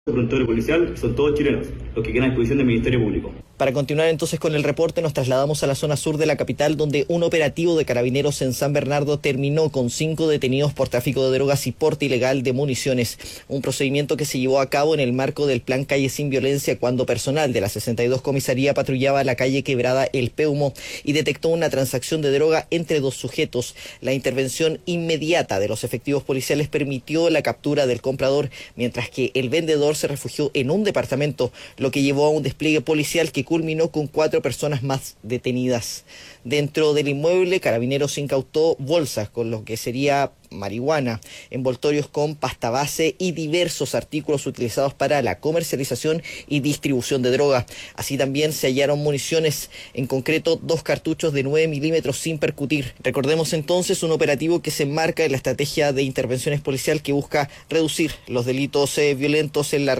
Prontuario policial son todos chilenos, los que quedan a disposición del Ministerio Público. Para continuar entonces con el reporte, nos trasladamos a la zona sur de la capital, donde un operativo de carabineros en San Bernardo terminó con 5 detenidos por tráfico de drogas y porte ilegal de municiones. Un procedimiento que se llevó a cabo en el marco del Plan Calle Sin Violencia, cuando personal de la 62 Comisaría patrullaba la calle Quebrada El Peumo y detectó una transacción de droga entre dos sujetos. La intervención inmediata de los efectivos policiales permitió la captura del comprador, mientras que el vendedor se refugió en un departamento, lo que llevó a un despliegue policial que culminó con 4 personas más detenidas. Dentro del inmueble, Carabineros incautó bolsas con lo que sería marihuana, envoltorios con pasta base y diversos artículos utilizados para la comercialización y distribución de droga. Así también se hallaron municiones, en concreto 2 cartuchos de 9 milímetros sin percutir. Recordemos entonces un operativo que se enmarca en la estrategia de intervenciones policial que busca reducir los delitos violentos en la